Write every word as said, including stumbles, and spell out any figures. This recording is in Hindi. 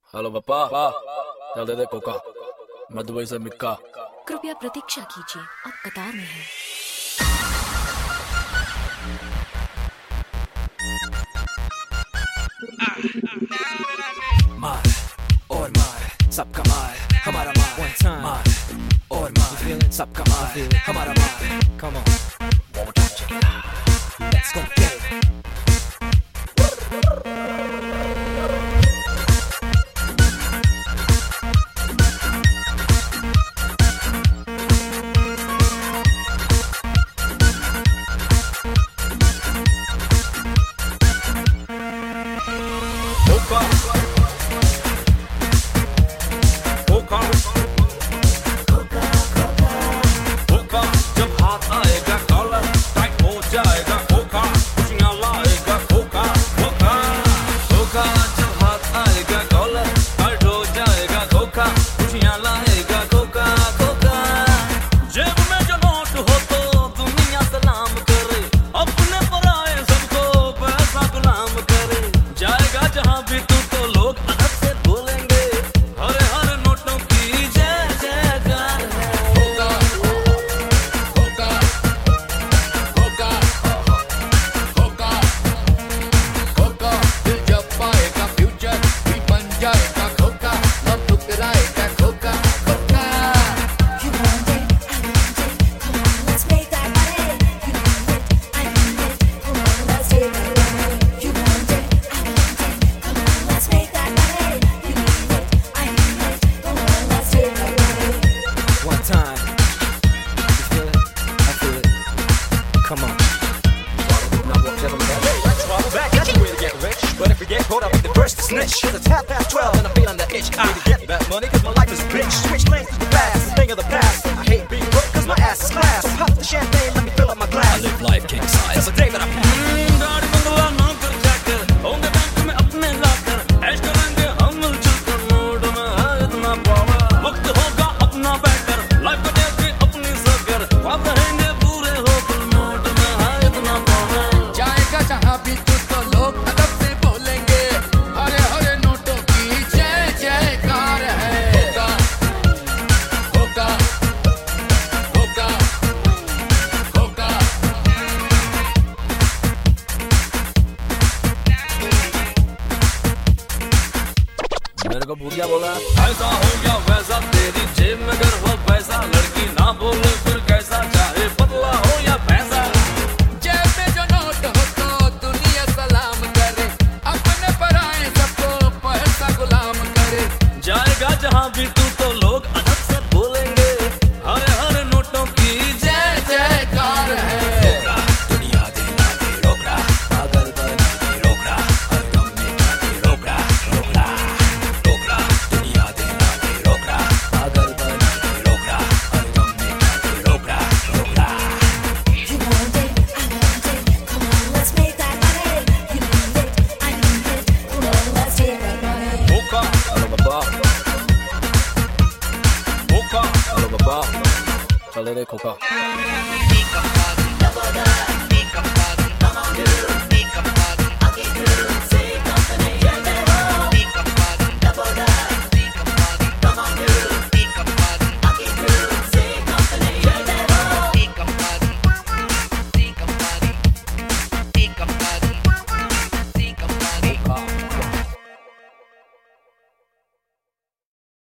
हेलो पप्पा, चल दे दे कोका। मैं दुबई से मिक्का। कृपया प्रतीक्षा कीजिए, आप कतार में हैं। मार और मार सबका मार हमारा मार one time मार और मार सबका मार हमारा मार come on one more time check it out let's go get it Hold up, the first to snitch. Cause it's half past twelve and I'm feeling the itch. I need to get that money cause my life is a bitch. Switch lanes to the fast, thing of the past. I hate being broke cause my ass is class. So pop the champagne, let me fill up my glass. I live life king size. It's a day that I मेरे को भूतिया बोला ऐसा हो गया वैसा तेरी जेब में अगर हो पैसा लड़की ना बोले फिर कैसा चाहे पतला हो या पैसा जेब में जो नोट हो तो दुनिया सलाम करे अपने पराए सबको पैसा गुलाम करे जाएगा जहाँ भी तू तो लोग अदब से बोलेंगे हरे हरे नोटों की जय जयकार है दुनिया देना दे रोक रहा पागल बना दे रोक रहा हर गम में ना दे रोक रहा रोक रहा रोक रहा दुनिया देना दे रोक रहा पागल बना दे रोक रहा हर गम में ना दे रोक रहा रोक रहा You want it, I want it, come on let's make that money. You need it, I need it, come on let's take that money. कोका हेलो पप्पा, कोका हेलो पप्पा, चल दे दे कोका।